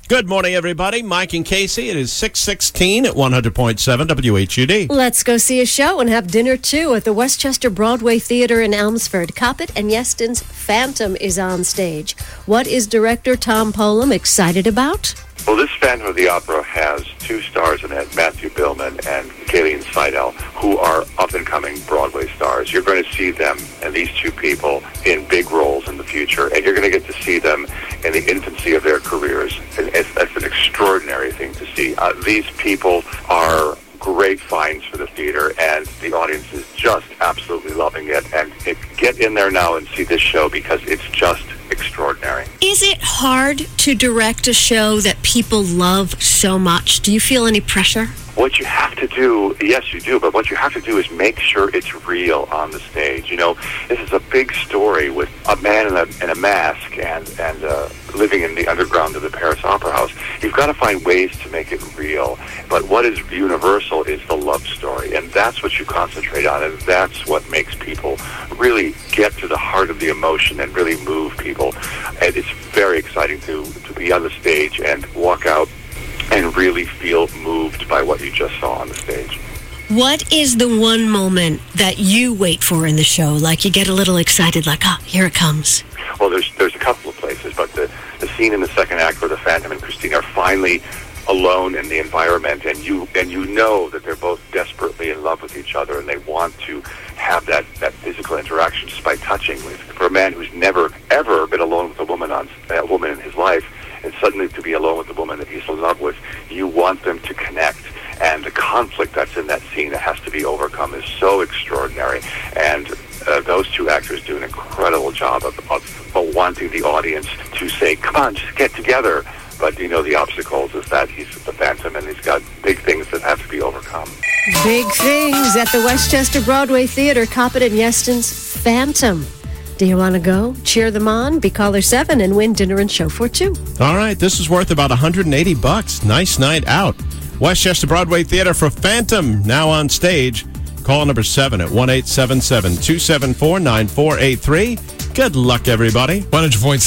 Good morning, everybody. Mike and Casey. It is 6:16 at 100.7 WHUD. Let's go see a show and have dinner, too, at the Westchester Broadway Theater in Elmsford. Coppett and Yeston's Phantom is on stage. What is director Tom Polam excited about? Well, this Phantom of the Opera has two stars in it, Matthew Billman and Kayleen Seidel, who are up-and-coming Broadway stars. You're going to see them and these two people in big roles in the future, and you're going to get to see them in the infancy of their careers. And that's an extraordinary thing to see. These people are great finds for the theater, and the audience is just absolutely loving it. And get in there now and see this show because it's just extraordinary. Is it hard to direct a show that people love so much? Do you feel any pressure? What you have to do, yes, you do, but what you have to do is make sure it's real on the stage. You know, this is a big story with a man in a mask and living in the underground of the Paris Opera House. You've got to find ways to make it real. But what is universal is the love story, and that's what you concentrate on, and that's what makes people really get to the heart of the emotion and really move people. And it's very exciting to be on the stage and walk out and really feel moved by what you just saw on the stage. What is the one moment that you wait for in the show? Like you get a little excited, like, oh, here it comes. Well, there's a couple of places, but the scene in the second act where the Phantom and Christine are finally alone in the environment, and you know that they're both desperately in love with each other, and they want to have that physical interaction just by touching. For a man who's never ever been alone with a woman in his life, and suddenly to be alone with the woman that he's in love with, you want them to connect. And the conflict that's in that scene that has to be overcome is so extraordinary. And those two actors do an incredible job of wanting the audience to say, come on, just get together. But, you know, the obstacles is that he's the Phantom and he's got big things that have to be overcome. Big things at the Westchester Broadway Theater, Coppett and Yeston's Phantom. Do you want to go? Cheer them on, be caller 7, and win dinner and show for 2. All right, this is worth about $180. Nice night out. Westchester Broadway Theater for Phantom, now on stage. Call number 7 at 1-877-274-9483. Good luck, everybody. 100.7